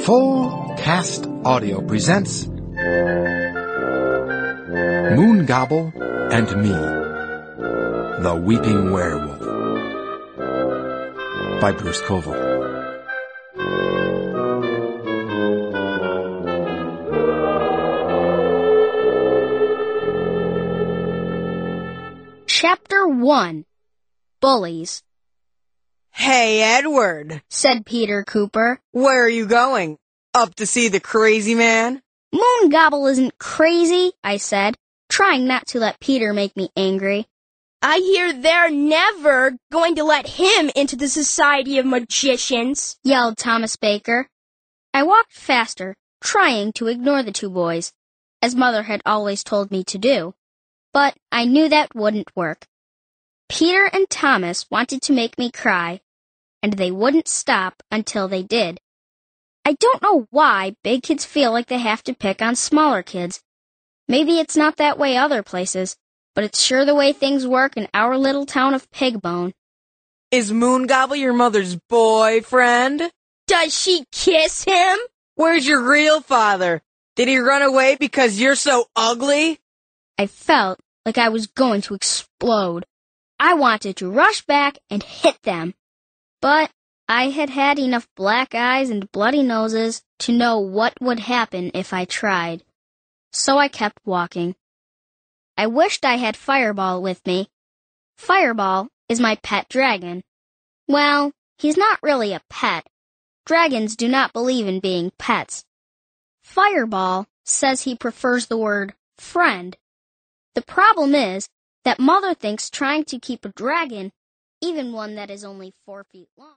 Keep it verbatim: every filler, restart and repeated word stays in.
Full Cast Audio presents Moongobble and Me, The Weeping Werewolf by Bruce Koval. Chapter one. Bullies. Hey, Edward, said Peter Cooper. Where are you going? Up to see the crazy man? Moongobble isn't crazy, I said, trying not to let Peter make me angry. I hear they're never going to let him into the Society of Magicians, yelled Thomas Baker. I walked faster, trying to ignore the two boys, as Mother had always told me to do. But I knew that wouldn't work. Peter and Thomas wanted to make me cry, and they wouldn't stop until they did. I don't know why big kids feel like they have to pick on smaller kids. Maybe it's not that way other places, but it's sure the way things work in our little town of Pigbone. Is Moongobble your mother's boyfriend? Does she kiss him? Where's your real father? Did he run away because you're so ugly? I felt like I was going to explode. I wanted to rush back and hit them, but I had had enough black eyes and bloody noses to know what would happen if I tried. So I kept walking. I wished I had Fireball with me. Fireball is my pet dragon. Well, he's not really a pet. Dragons do not believe in being pets. Fireball says he prefers the word friend. The problem is that Mother thinks trying to keep a dragon, even one that is only four feet long,